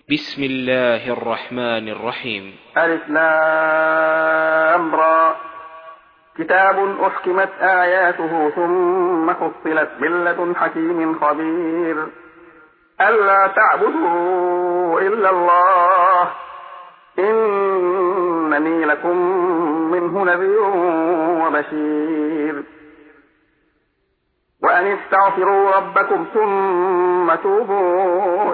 بسم الله الرحمن الرحيم. ألف لام را كتاب أحكمت آياته ثم فصلت من لدن حكيم خبير ألا تعبدوا إلا الله إنني لكم منه نذير وبشير وأن استغفروا ربكم ثم توبوا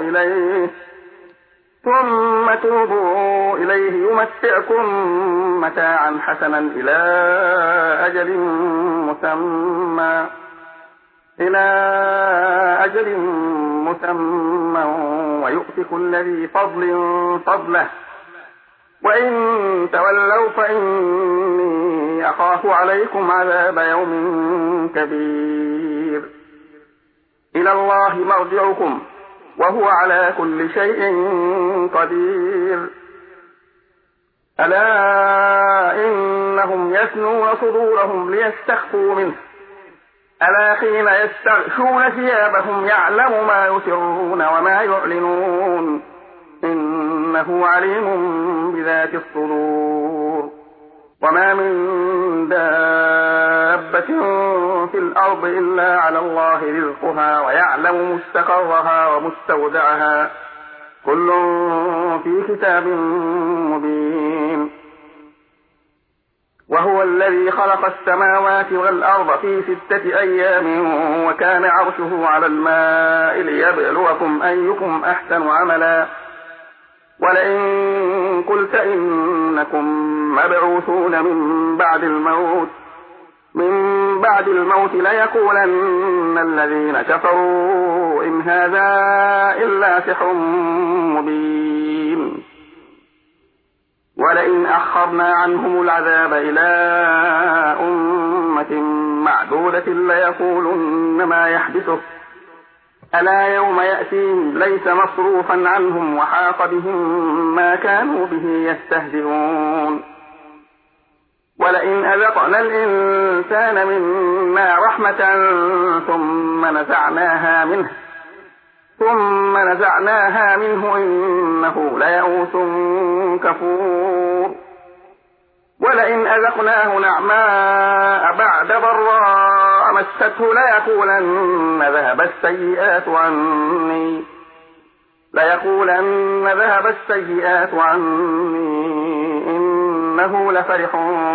إليه يمتعكم متاعا حسنا إلى أجل مسمى ويؤتي كل ذي فضل فضله وإن تولوا فإني أخاف عليكم عذاب يوم كبير إلى الله مرجعكم وهو على كل شيء قدير ألا إنهم يثنون صدورهم ليستخفوا منه ألا حين يستغشون ثيابهم يعلم ما يسرون وما يعلنون إنه عليم بذات الصدور وما من دابة في الأرض إلا على الله رزقها ويعلم مستقرها ومستودعها كل في كتاب مبين وهو الذي خلق السماوات والأرض في 6 أيام وكان عرشه على الماء ليبلوكم أيكم أحسن عملا ولئن قلت إنكم مبعوثون من بعد الموت ليقولن الذين كفروا إن هذا إلا سحر مبين ولئن أخرنا عنهم العذاب إلى أمة معدودة ليقولن ما يحدثه ألا يوم يأتيهم ليس مصروفا عنهم وحاق بهم ما كانوا به يستهزئون ولئن أذقنا الإنسان منا رحمة ثم نزعناها منه إنه ليئوس كفور ولئن أذقناه نعماء بعد ضراء مسته ليقولن ذهب السيئات عني إنه لفرح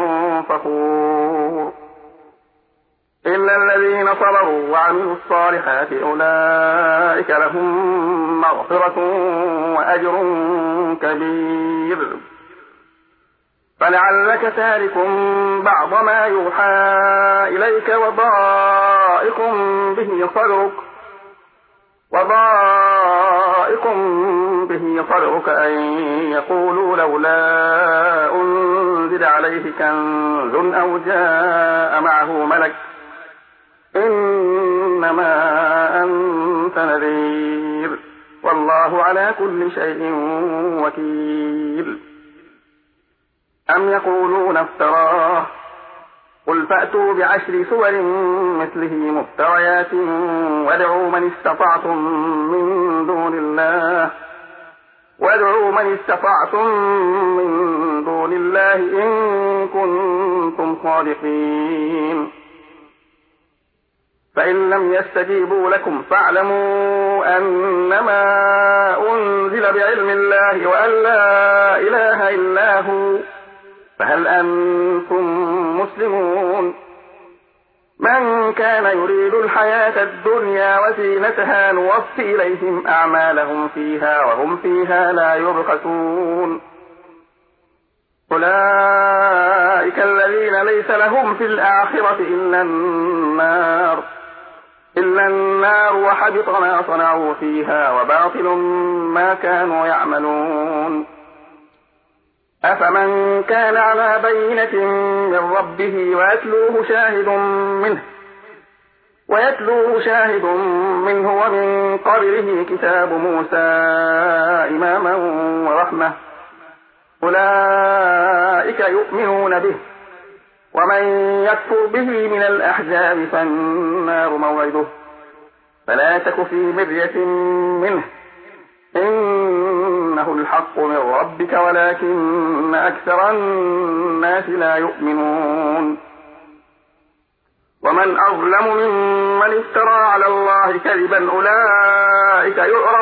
فخور إلا الذين صبروا وعملوا الصالحات أولئك لهم مغفرة وأجر كبير فلعلك تارك بعض ما يوحى إليك وضائق به صدرك أن يقولوا لولا أنزل عليه كنز أو جاء معه ملك إنما أنت نذير والله على كل شيء وكيل أم يقولون افتراه قل فأتوا ب10 سور مثله مفتريات وادعوا من استطعتم من دون الله إن كنتم صادقين فإن لم يستجيبوا لكم فاعلموا أنما أنزل بعلم الله وأن لا إله إلا هو فهل أنتم مسلمون من كان يريد الحياة الدنيا وزينتها نوفي إليهم أعمالهم فيها وهم فيها لا يبخسون أولئك الذين ليس لهم في الآخرة إلا النار وحبط ما صنعوا فيها وباطل ما كانوا يعملون أفمن كان على بينة من ربه ويتلوه شاهد منه ومن قبله كتاب موسى إماما ورحمة أولئك يؤمنون به ومن يكفر به من الأحزاب فالنار موعده فلا تك في مرية منه أنه الحق من ربك ولكن أكثر الناس لا يؤمنون. ومن أظلم ممن افترى على الله كذبا أولئك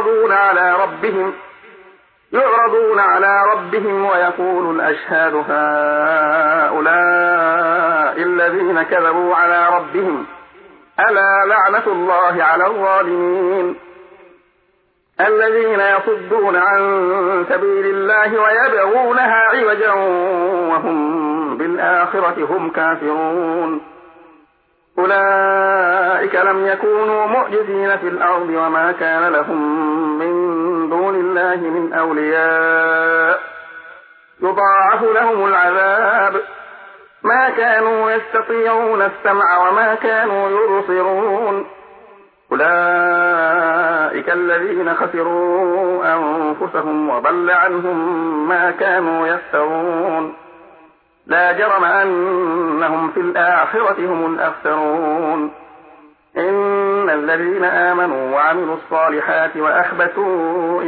يعرضون على ربهم ويقول الأشهاد هؤلاء الذين كذبوا على ربهم ألا لعنة الله على الظالمين الذين يصدون عن سبيل الله ويبغونها عوجا وهم بالآخرة هم كافرون. أولئك لم يكونوا معجزين في الأرض وما كان لهم من دون الله من أولياء يضاعف لهم العذاب ما كانوا يستطيعون السمع وما كانوا يبصرون. أولئك الذين خسروا أنفسهم وضل عنهم ما كانوا يفترون. لا جرم أنهم في الآخرة هم الأخسرون. إن الذين آمنوا وعملوا الصالحات وأخبتوا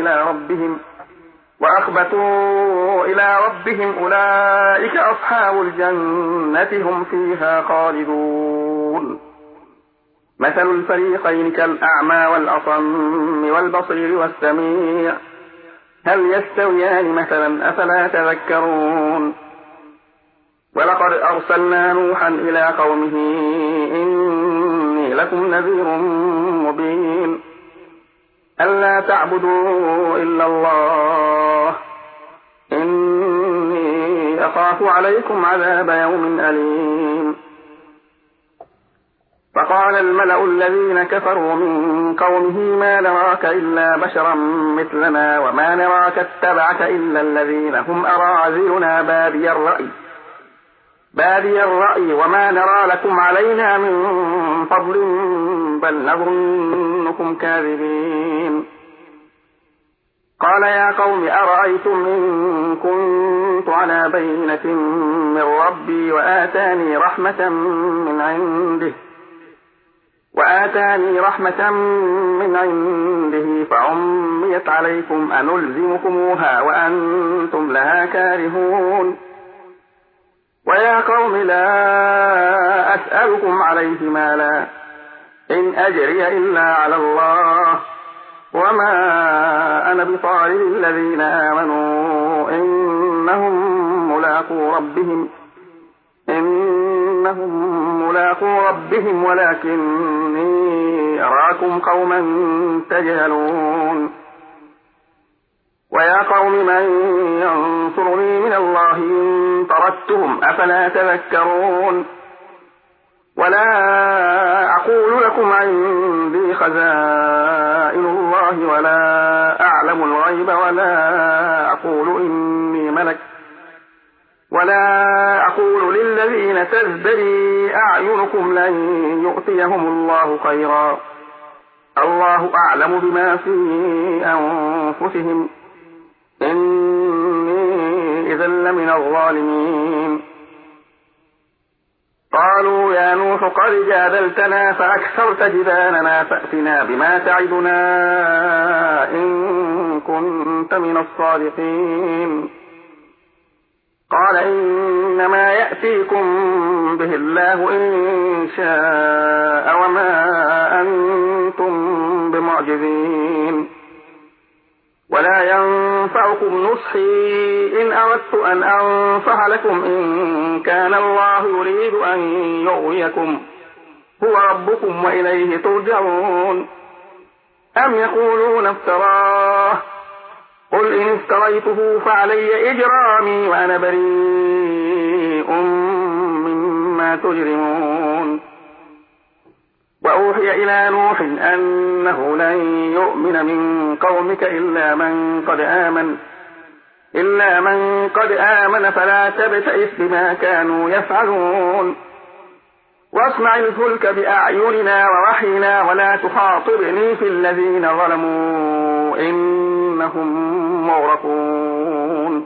إلى ربهم أولئك أصحاب الجنة هم فيها خالدون. مثل الفريقين كالأعمى والأصم والبصير والسميع هل يستويان مثلا أفلا تذكرون. ولقد أرسلنا نوحا إلى قومه إني لكم نذير مبين ألا تعبدوا إلا الله إني أخاف عليكم عذاب يوم أليم. فقال الملأ الذين كفروا من قومه ما نراك إلا بشرا مثلنا وما نراك اتبعك إلا الذين هم أراذلنا بادي الرأي وما نرى لكم علينا من فضل بل نظنكم كاذبين. قال يا قوم أرأيتم إن كنت على بينة من ربي وآتاني رحمة من عنده فعميت عليكم أنلزمكموها وأنتم لها كارهون. ويا قوم لا أسألكم عليه مالا إن أجري إلا على الله وما أنا بطارد الذين آمنوا إنهم ملاقو ربهم ولكني أراكم قوما تجهلون. ويا قوم من ينصرني من الله إن طردتهم أفلا تذكرون. ولا أقول لكم عندي خزائن الله ولا أعلم الغيب ولا أقول إني ملك ولا أقول للذين تزدري أعينكم لن يؤتيهم الله خيرا الله أعلم بما في أنفسهم إني إذا لمن الظالمين. قالوا يا نوح قد جادلتنا فأكثرت جدالنا فأتنا بما تعدنا إن كنت من الصادقين. قال إنما يأتيكم به الله إن شاء وما أنتم بمعجزين. ولا ينفعكم نصحي إن أردت أن أنصح لكم إن كان الله يريد أن يغويكم هو ربكم وإليه ترجعون. أم يقولون افتراه قل إن افتريته فعلي إجرامي وأنا بريء مما تجرمون. وأوحي إلى نوح أنه لن يؤمن من قومك إلا من قد آمن فلا تبتئس بما كانوا يفعلون. واصنع الفلك بأعيننا ووحينا ولا تخاطبني في الذين ظلموا إنهم مغرقون.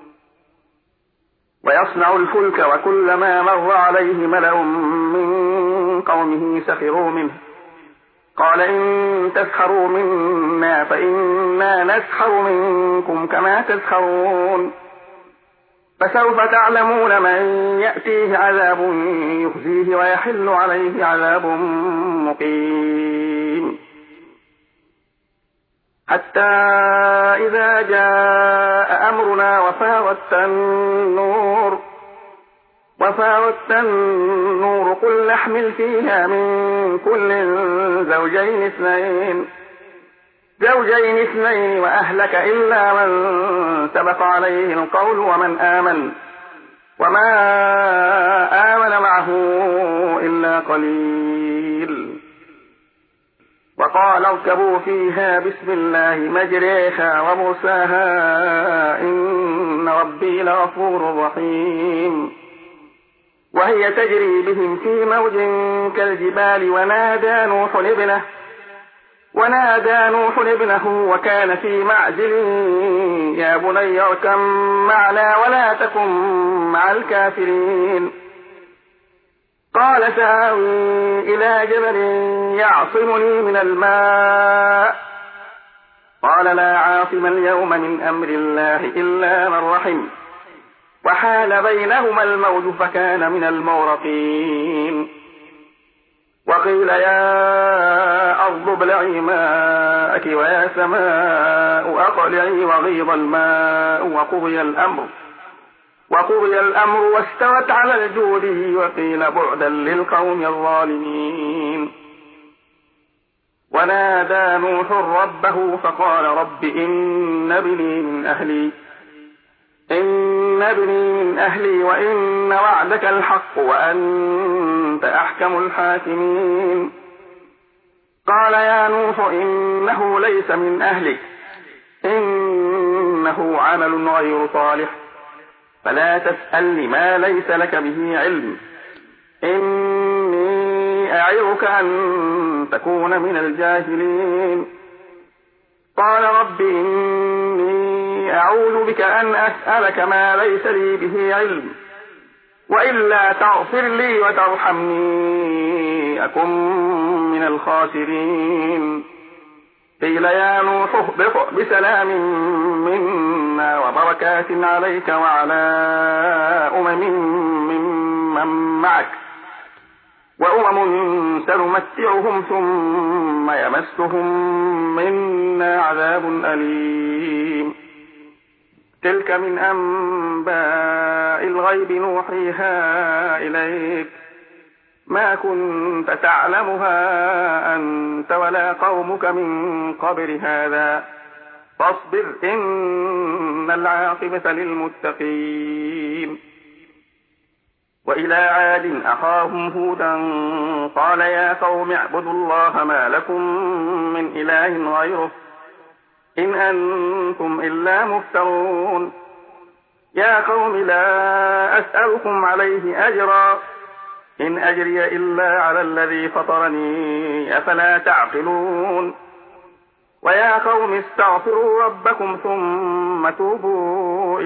ويصنع الفلك وكلما مر عليه ملأ من قومه سخروا منه قال إن تسخروا منا فإنا نسخر منكم كما تسخرون فسوف تعلمون من يأتيه عذاب يخزيه ويحل عليه عذاب مقيم حتى إذا جاء أمرنا وفارت النور قل نحمل فيها من كل زوجين اثنين وأهلك إلا من سبق عليه القول وما آمن معه إلا قليل وقال اركبوا فيها بسم الله مجريها ومرساها إن ربي لغفور رحيم وهي تجري بهم في موج كالجبال ونادى نوح ابنه وكان في معزل يا بني اركب معنا ولا تكن مع الكافرين قال سآوي إلى جبل يعصمني من الماء قال لا عاصم اليوم من أمر الله إلا من رحم وحال بينهما الموج فكان من المغرقين وقيل يا أرض ابلعي ماءك ويا سماء أقلعي وغيض الماء وقضي الأمر واستوت على الجود وقيل بعدا للقوم الظالمين ونادى نوح ربه فقال رب إن ابني من أهلي وإن وعدك الحق وأنت أحكم الحاكمين قال يا نوح إنه ليس من أهلك إنه عمل غير صالح فلا تسألني ما ليس لك به علم إني أعظك أن تكون من الجاهلين قال رب إني أعوذ بك أن أسألك ما ليس لي به علم وإلا تغفر لي وترحمني أكن من الخاسرين قيل يا نوح اهبط بسلام منا وبركات عليك وعلى ممن معك وأمم سنمتعهم ثم يمسهم منا عذاب أليم تلك من أنباء الغيب نوحيها إليك ما كنت تعلمها أنت ولا قومك من قبل هذا فاصبر إن العاقبة للمتقين وإلى عاد أخاهم هودا قال يا قوم اعبدوا الله ما لكم من إله غيره إن أنتم إلا مفترون يا قوم لا أسألكم عليه أجرا إن أجري إلا على الذي فطرني أفلا تعقلون ويا قوم استغفروا ربكم ثم توبوا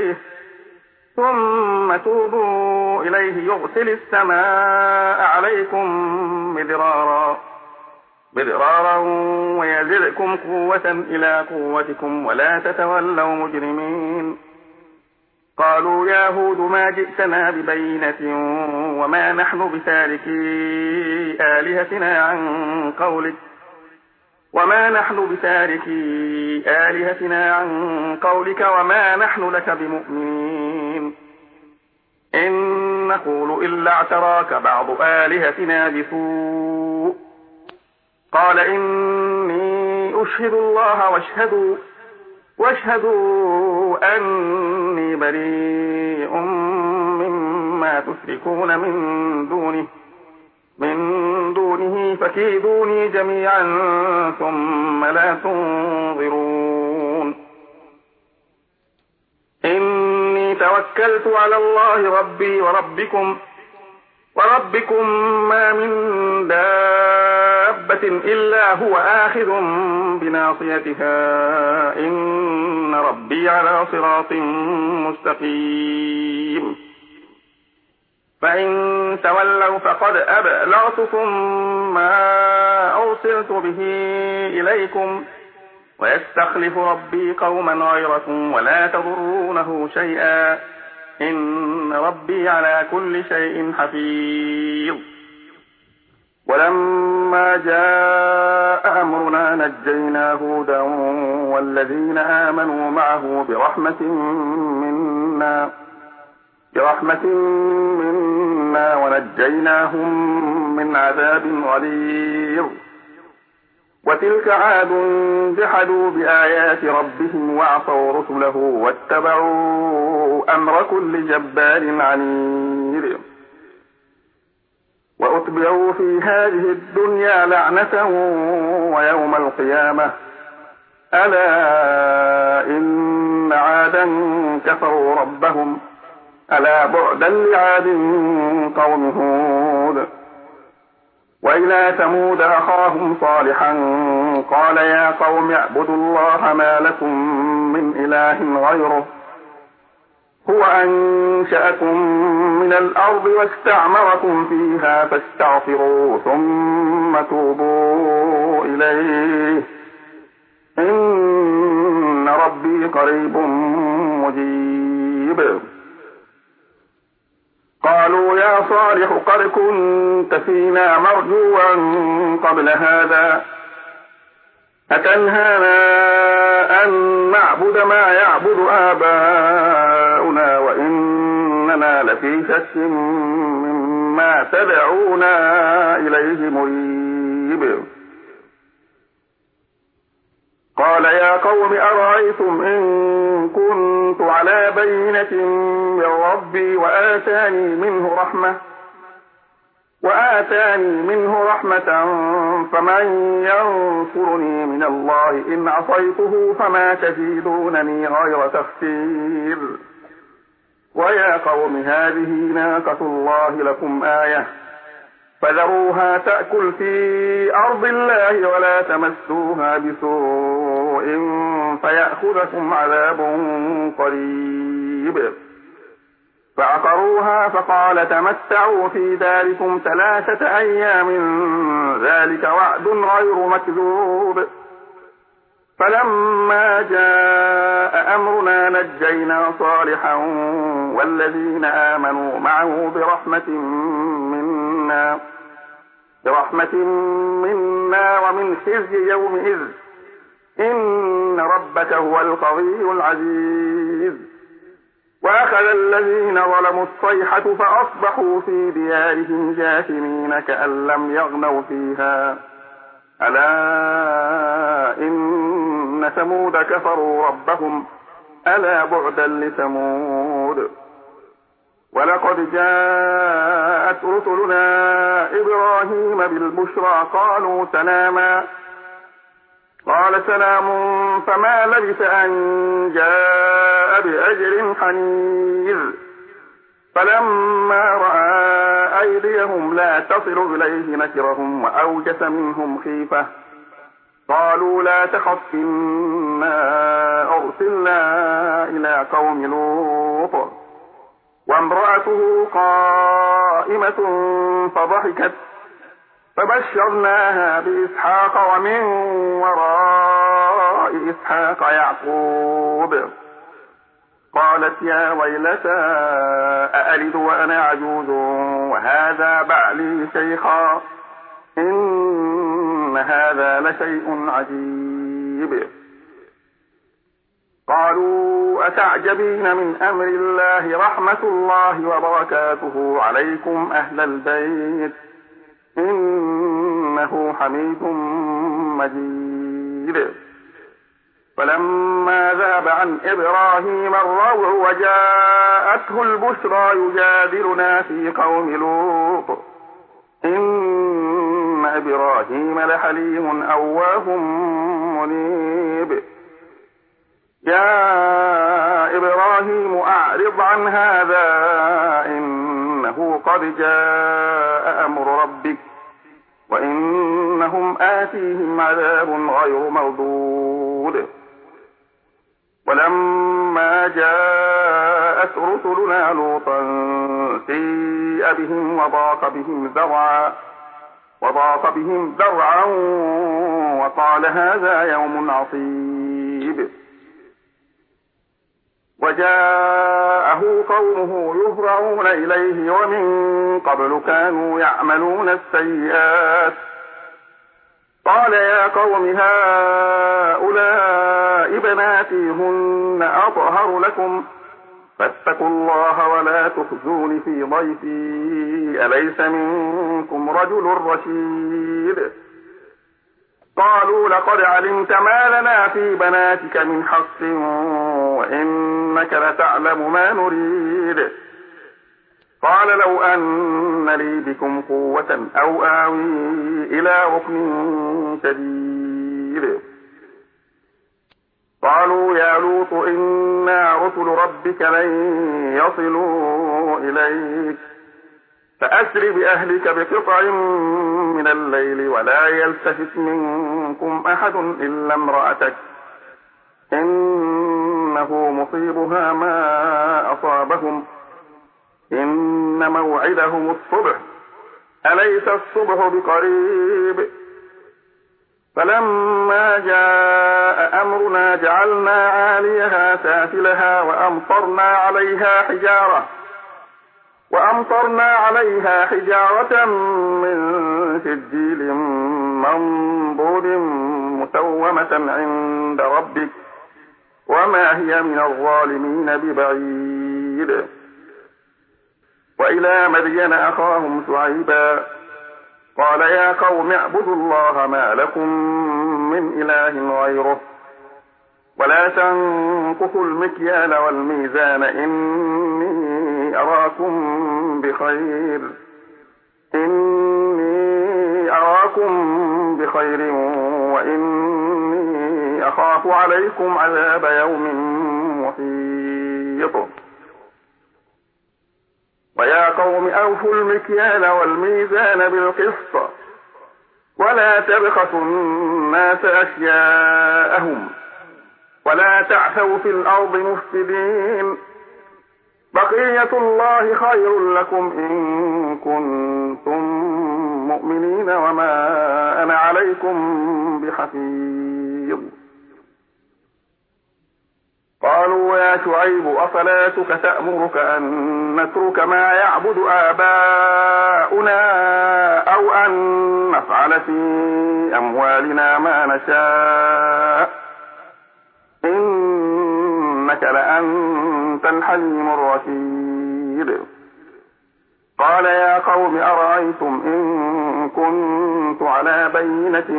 إليه يرسل السماء عليكم مدرارا ويزدكم قوة إلى قوتكم ولا تتولوا مجرمين قالوا يا هود ما جئتنا ببينة وما نحن بتاركي آلهتنا عن قولك وما نحن لك بمؤمنين إن نقول إلا اعتراك بعض آلهتنا بسوء قال إني أشهد الله واشهدوا أني بريء مما تشركون من دونه فكيدوني جميعا ثم لا تنظرون إني توكلت على الله ربي وربكم ما من دابة إلا هو آخذ بناصيتها إن ربي على صراط مستقيم فإن تولوا فقد أبلغتكم ما أرسلت به إليكم ويستخلف ربي قوما غيركم ولا تضرونه شيئا إن ربي على كل شيء حفيظ. ولما جاء أمرنا نجينا هودا والذين آمنوا معه برحمة منا ونجيناهم من عذاب غليظ. وتلك عاد جحدوا بآيات ربهم وعصوا رسله واتبعوا أمر كل جبار عنيد. وأتبعوا في هذه الدنيا لعنة ويوم القيامة ألا إن عادا كفروا ربهم ألا بعدا لعاد قوم هود. وإلى ثمود أخاهم صالحا قال يا قوم اعبدوا الله ما لكم من إله غيره هو أنشأكم من الأرض واستعمركم فيها فاستغفروا ثم توبوا إليه إن ربي قريب مجيب. قالوا يا صالح قد كنت فينا مرجوا قبل هذا أتنهانا أن نعبد ما يعبد آباؤنا وإننا لفي شك مما تدعونا إليه مريب. قال يا قوم أرأيتم إن كنت على بينة من ربي وآتاني منه رحمة فمن ينصرني من الله إن عصيته فما تزيدونني غير تخسير. ويا قوم هذه ناقة الله لكم آية فذروها تأكل في أرض الله ولا تمسوها بسوء فيأخذكم عذاب قريب. فعقروها فقال تمتعوا في داركم 3 أيام ذلك وعد غير مكذوب. فلما جاء أمرنا نجينا صالحا والذين آمنوا معه برحمة منا ومن خزي يومئذ إن ربك هو القوي العزيز. وأخذ الذين ظلموا الصيحة فأصبحوا في ديارهم جاثمين كأن لم يغنوا فيها ألا إن ثمود كفروا ربهم ألا بعدا لثمود. ولقد جاءت رسلنا إبراهيم بالبشرى قالوا سلاما قال سلام فما لبث أن جاء بأجر حنيذ. فلما رأى أيديهم لا تصل إليه نكرهم وأوجس منهم خيفة قالوا لا تخف إنا أرسلنا إلى قوم لوط وامرأته قائمة فضحكت فبشرناها بإسحاق ومن وراء إسحاق يعقوب. قالت يا ويلتى أألد وأنا عجوز وهذا بعلي شيخا إن هذا لشيء عجيب. قالوا أتعجبين من أمر الله رحمة الله وبركاته عليكم أهل البيت إنه حميد مجيد. فلما ذهب عن إبراهيم الروع وجاءته البشرى يجادلنا في قوم لوط إن إبراهيم لحليم أواه منيب. يا إبراهيم أعرض عن هذا إنه قد جاء أمر ربك وإنهم آتيهم عذاب غير مردود. ولما جاءت رسلنا لوطا سيء بهم وضاق بهم ذرعا وقال هذا يوم عصيب. وجاءه قومه يهرعون إليه ومن قبل كانوا يعملون السيئات. قال يا قوم هؤلاء بناتي هن أطهر لكم فاتقوا الله ولا تخزون في ضيفي أليس منكم رجل رشيد. قالوا لقد علمت ما لنا في بناتك من حق وإنك لتعلم ما نريد. قال لو أن لي بكم قوة أو آوي إلى ركن شديد. قالوا يا لوط إنا رسل ربك لن يصلوا إليك فأسر بأهلك بقطع من الليل ولا يلتفت منكم أحد إلا امرأتك إنه مصيبها ما أصابهم إن موعدهم الصبح أليس الصبح بقريب. فلما جاء أمرنا جعلنا عاليها سافلها وأمطرنا عليها حجارة من سجيل منضود مسومة عند ربك وما هي من الظالمين ببعيد. وإلى مدين أخاهم شعيبا قال يا قوم اعبدوا الله ما لكم من إله غيره ولا تنقصوا المكيال والميزان إني أراكم بخير وإني أخاف عليكم عذاب يوم محيط. ويا قوم أوفوا المكيال والميزان بالقسط ولا تبخسوا الناس أشياءهم ولا تعثوا في الأرض مفسدين. بقية الله خير لكم إن كنتم مؤمنين وما أنا عليكم بحفيظ. قالوا يا شعيب أصلاتك تأمرك أن نترك ما يعبد آباؤنا أو أن نفعل في أموالنا ما نشاء إنك لأنت الحليم الرشيد. قال يا قوم أرأيتم إن كنت على بينة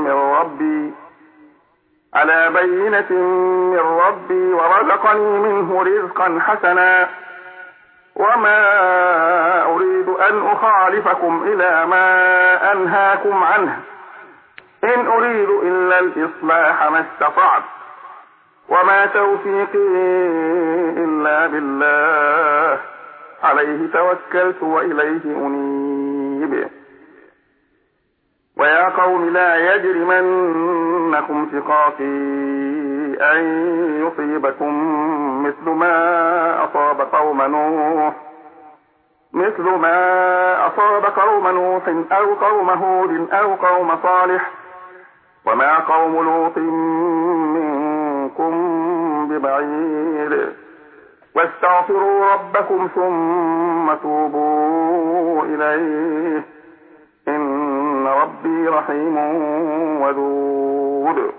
من ربي ورزقني منه رزقا حسنا وما أريد أن أخالفكم إلى ما أنهاكم عنه إن أريد إلا الإصلاح ما استطعت وما توفيقي إلا بالله عليه توكلت وإليه أنيب. ويا قوم لا يجرمنكم شقاقي أن يصيبكم مثل ما أصاب قوم نوح أو قوم هود أو قوم صالح وما قوم لوط منكم ببعيد. واستغفروا ربكم ثم توبوا إليه إن ربي رحيم ودود.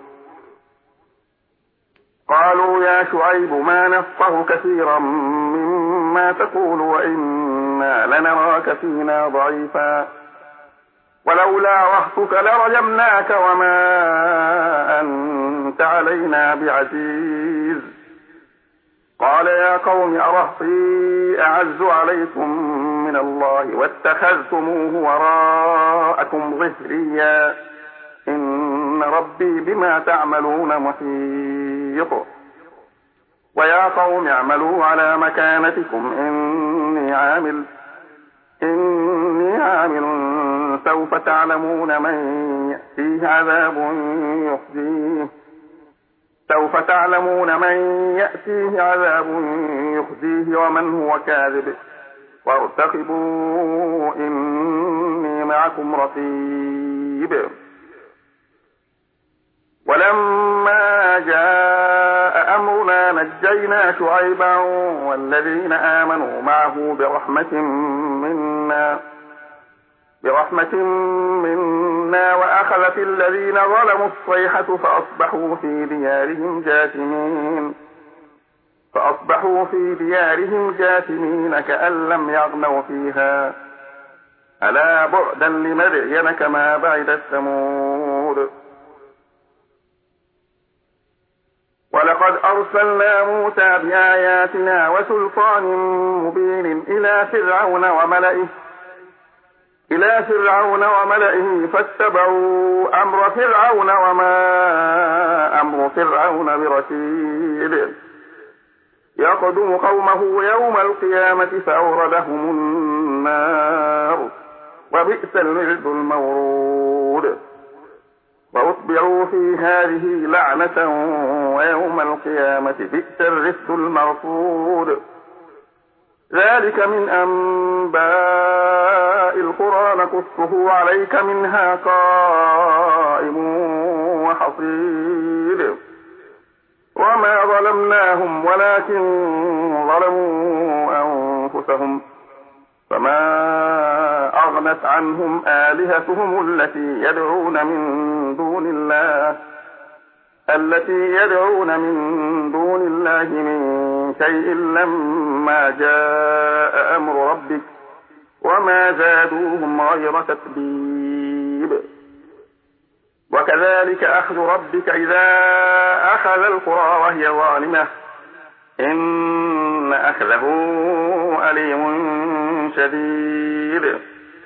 قالوا يا شعيب ما نفقه كثيرا مما تقول وإنا لنراك فينا ضعيفا ولولا رهطك لرجمناك وما أنت علينا بعزيز. قال يا قوم أرهطي أعز عليكم من الله واتخذتموه وراءكم ظهريا إن ربي بما تعملون محيط. ويا قوم اعملوا على مكانتكم إني عامل سوف تعلمون من يأتيه عذاب يخزيه سوف تعلمون من يأتيه عذاب يخزيه ومن هو كاذب وارتقبوا إني معكم رقيب. ولما جاء أمرنا نجينا شعيبا والذين آمنوا معه برحمة منا وأخذت الذين ظلموا الصيحة فأصبحوا في ديارهم جاثمين كأن لم يغنوا فيها ألا بعدا لمدين كما بعدت ثمود. ولقد أرسلنا موسى بآياتنا وسلطان مبين إلى فرعون وملئه فاتبعوا أمر فرعون وما أمر فرعون برشيد يقدم قومه يوم القيامة فأوردهم النار وبئس الورد المورود. وأتبعوا في هذه لعنة ويوم القيامة بئس الرفد المرفود. ذلك من أنباء القرى نقصه عليك منها قائم وحصيد. وما ظلمناهم ولكن ظلموا أنفسهم فما أغنت عنهم آلهتهم التي يدعون من دون الله من شيء لما جاء أمر ربك وما زادوهم غير تتبيب. وكذلك أخذ ربك إذا أخذ القرى وهي ظالمة إن أخذه أليم شديد.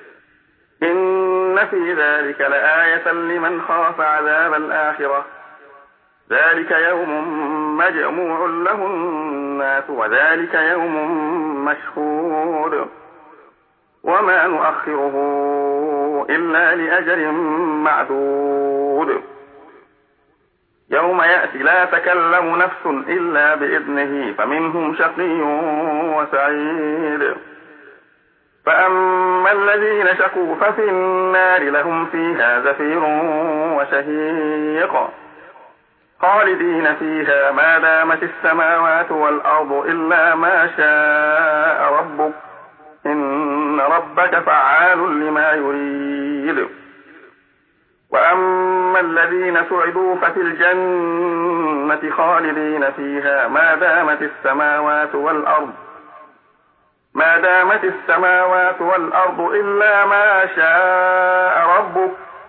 إن في ذلك لآية لمن خاف عذاب الآخرة ذلك يوم مجموع له الناس وذلك يوم مشهود. وما نؤخره إلا لأجل معدود. يوم يأتي لا تكلم نفس إلا بإذنه فمنهم شقي وسعيد. فأما الذين شقوا ففي النار لهم فيها زفير وشهيق خالدين فيها ما دامت السماوات والأرض إلا ما شاء ربك إن ربك فعال لما يريد. وأما الذين سعدوا ففي الجنة خالدين فيها ما دامت السماوات والأرض إلا ما شاء ربك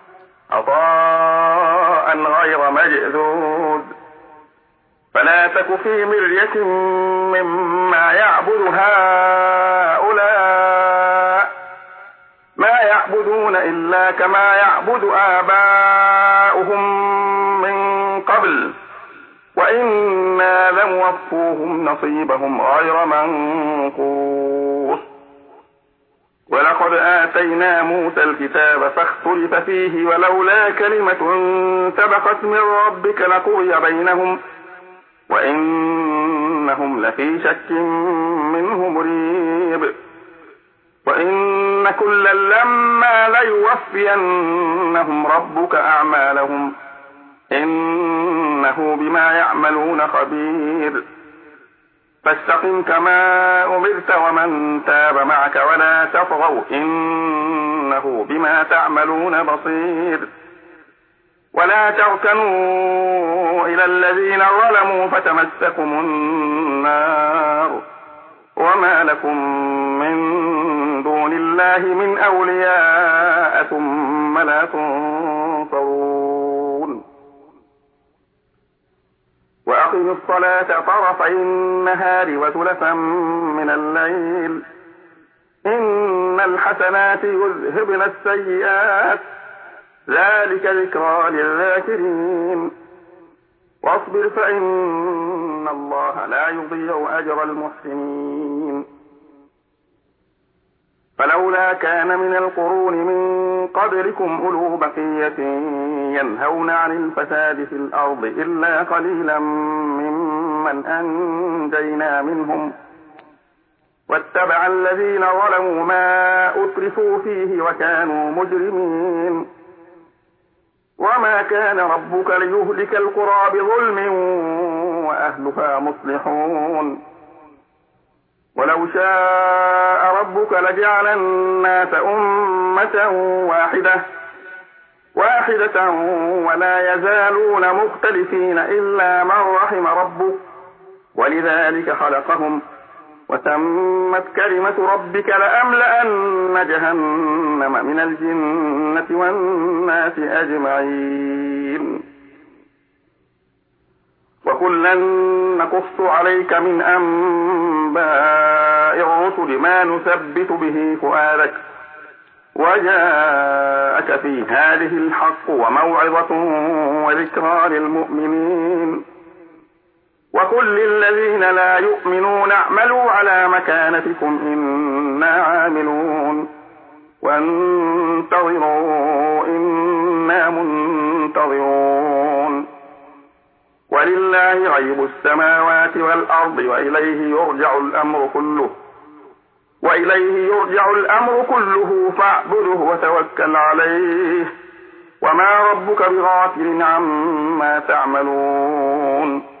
عطاء غير مجذوذ. فلا تك في مرية مما يعبد هؤلاء ما يعبدون إلا كما يعبد آباؤهم من قبل وإنا لموفوهم نصيبهم غير منقوص. ولقد آتينا موسى الكتاب فاختلف فيه ولولا كلمة سبقت من ربك لقضي بينهم وإنهم لفي شك منه مريب. وإن كلا لما ليوفينهم ربك أعمالهم إنه بما يعملون خبير. فاستقم كما أمرت ومن تاب معك ولا تطغوا إنه بما تعملون بصير. ولا تركنوا إلى الذين ظلموا فتمسكم النار وما لكم من دون الله من أولياء ثم لا تنصرون. وأقم الصلاة طرفي النهار وزلفا من الليل إن الحسنات يذهبن السيئات ذلك ذكرى للذاكرين. واصبر فإن الله لا يضيع أجر المحسنين. فلولا كان من القرون من قبلكم أولو بقية ينهون عن الفساد في الأرض إلا قليلا ممن أنجينا منهم واتبع الذين ظلموا ما أترفوا فيه وكانوا مجرمين. وما كان ربك ليهلك القرى بظلم وأهلها مصلحون. ولو شاء ربك لجعل الناس أمة واحدة ولا يزالون مختلفين إلا من رحم ربك ولذلك خلقهم وتمت كلمة ربك لأملأن جهنم من الجنة والناس أجمعين. وكلا نقص عليك من أنباء الرسل ما نثبت به فؤادك وجاءك في هذه الحق وموعظة وذكرى للمؤمنين. وقل للذين لا يؤمنون اعملوا على مكانتكم إنا عاملون وانتظروا إنا منتظرون. ولله غيب السماوات والأرض وإليه يرجع الأمر كله فاعبده وتوكل عليه وما ربك بغافل عما تعملون.